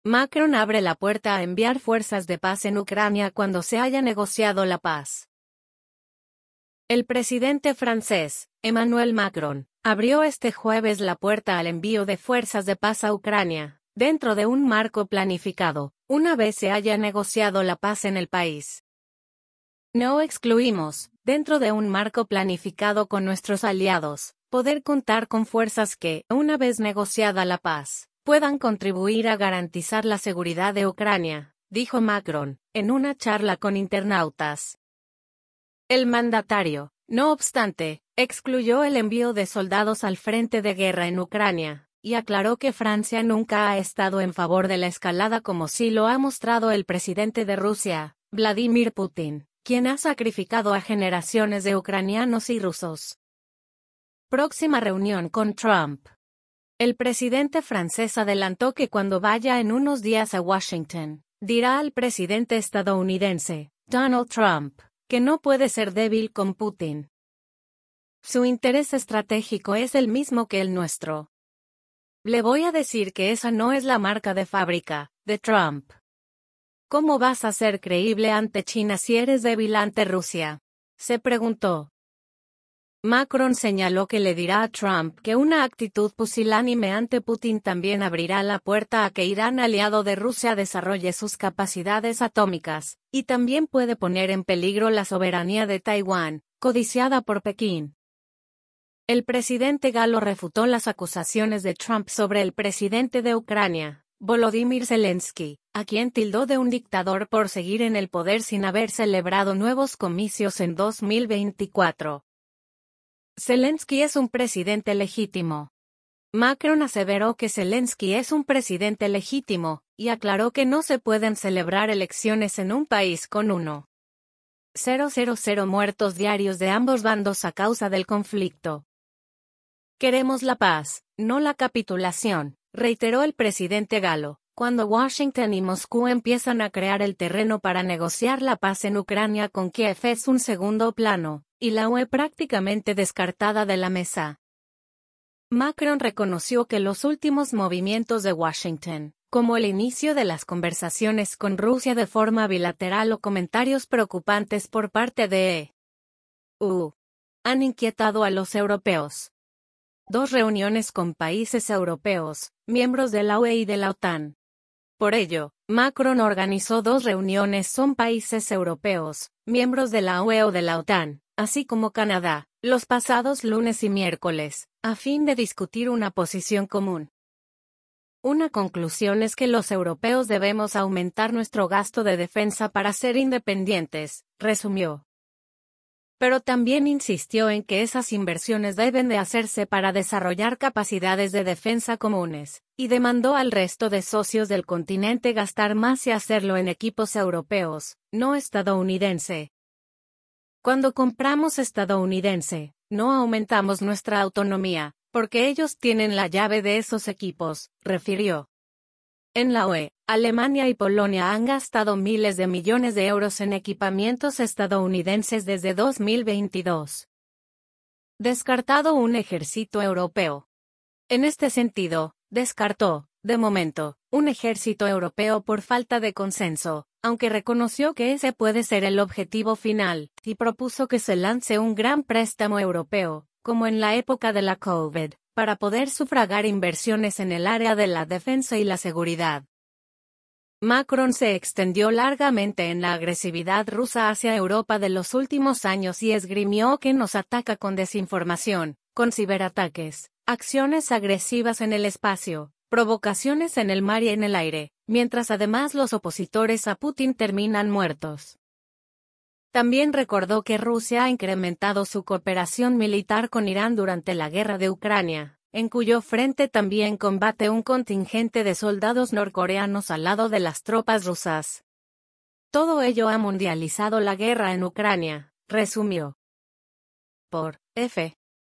Macron abre la puerta a enviar fuerzas de paz en Ucrania cuando se haya negociado la paz. El presidente francés, Emmanuel Macron, abrió este jueves la puerta al envío de fuerzas de paz a Ucrania, dentro de un marco planificado, una vez se haya negociado la paz en el país. No excluimos, dentro de un marco planificado con nuestros aliados, poder contar con fuerzas que, una vez negociada la paz, puedan contribuir a garantizar la seguridad de Ucrania, dijo Macron, en una charla con internautas. El mandatario, no obstante, excluyó el envío de soldados al frente de guerra en Ucrania, y aclaró que Francia nunca ha estado en favor de la escalada como sí lo ha mostrado el presidente de Rusia, Vladimir Putin, quien ha sacrificado a generaciones de ucranianos y rusos. Próxima reunión con Trump. El presidente francés adelantó que cuando vaya en unos días a Washington, dirá al presidente estadounidense, Donald Trump, que no puede ser débil con Putin. Su interés estratégico es el mismo que el nuestro. Le voy a decir que esa no es la marca de fábrica, de Trump. ¿Cómo vas a ser creíble ante China si eres débil ante Rusia?, se preguntó. Macron señaló que le dirá a Trump que una actitud pusilánime ante Putin también abrirá la puerta a que Irán, aliado de Rusia, desarrolle sus capacidades atómicas, y también puede poner en peligro la soberanía de Taiwán, codiciada por Pekín. El presidente galo refutó las acusaciones de Trump sobre el presidente de Ucrania, Volodymyr Zelensky, a quien tildó de un dictador por seguir en el poder sin haber celebrado nuevos comicios en 2024. Zelensky es un presidente legítimo. Macron aseveró que Zelensky es un presidente legítimo, y aclaró que no se pueden celebrar elecciones en un país con 1,000 muertos diarios de ambos bandos a causa del conflicto. Queremos la paz, no la capitulación, reiteró el presidente galo, cuando Washington y Moscú empiezan a crear el terreno para negociar la paz en Ucrania con Kiev es un segundo plano, y la UE prácticamente descartada de la mesa. Macron reconoció que los últimos movimientos de Washington, como el inicio de las conversaciones con Rusia de forma bilateral o comentarios preocupantes por parte de EU, han inquietado a los europeos. 2 reuniones con países europeos, miembros de la UE y de la OTAN. Por ello, Macron organizó 2 reuniones con países europeos, miembros de la UE o de la OTAN, así como Canadá, los pasados lunes y miércoles, a fin de discutir una posición común. Una conclusión es que los europeos debemos aumentar nuestro gasto de defensa para ser independientes, resumió. Pero también insistió en que esas inversiones deben de hacerse para desarrollar capacidades de defensa comunes, y demandó al resto de socios del continente gastar más y hacerlo en equipos europeos, no estadounidense. Cuando compramos estadounidense, no aumentamos nuestra autonomía, porque ellos tienen la llave de esos equipos, refirió. En la UE, Alemania y Polonia han gastado miles de millones de euros en equipamientos estadounidenses desde 2022. Descartado un ejército europeo. En este sentido, descartó, de momento, un ejército europeo por falta de consenso, aunque reconoció que ese puede ser el objetivo final, y propuso que se lance un gran préstamo europeo, como en la época de la COVID, para poder sufragar inversiones en el área de la defensa y la seguridad. Macron se extendió largamente en la agresividad rusa hacia Europa de los últimos años y esgrimió que nos ataca con desinformación, con ciberataques, acciones agresivas en el espacio, provocaciones en el mar y en el aire, mientras además los opositores a Putin terminan muertos. También recordó que Rusia ha incrementado su cooperación militar con Irán durante la guerra de Ucrania, en cuyo frente también combate un contingente de soldados norcoreanos al lado de las tropas rusas. Todo ello ha mundializado la guerra en Ucrania, resumió. Por F.